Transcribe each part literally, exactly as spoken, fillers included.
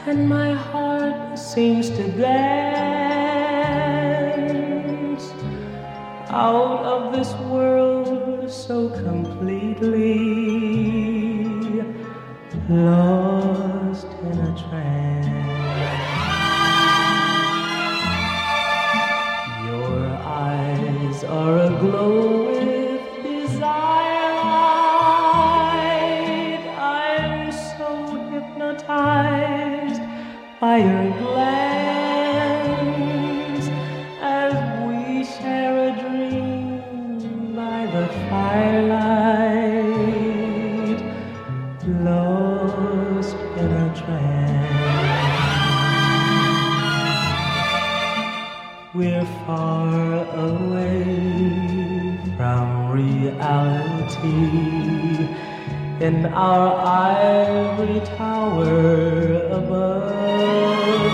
and my heart seems to dance out of this world so completely, lost in a trance. Your eyes are aglow with desire light. I'm so hypnotized by your glance as we share a dream by the firelight, lost in a trance. We're far away from reality in our ivory tower above.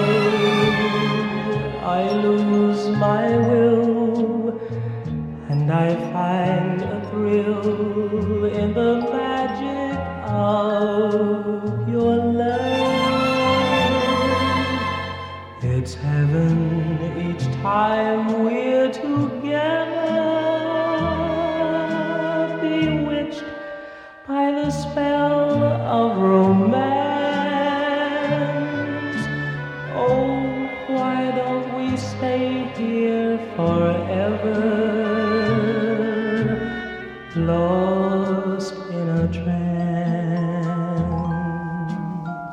I lose my will and I find a thrill in the magic of your love. It's heaven each time we're together, bewitched by the spell of romance. Oh, why don't we stay here forever, lost in a trance?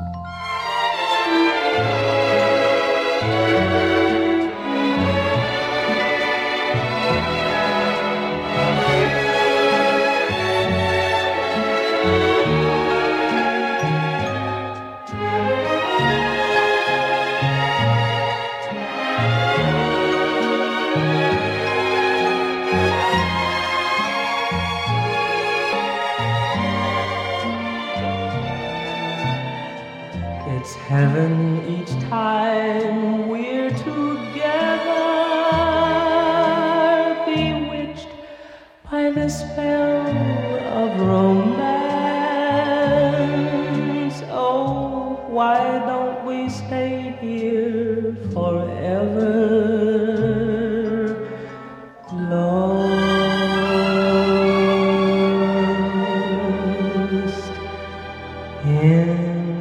It's heaven each time we're together, bewitched by the spell of romance. Oh, why don't we stay here forever, lost in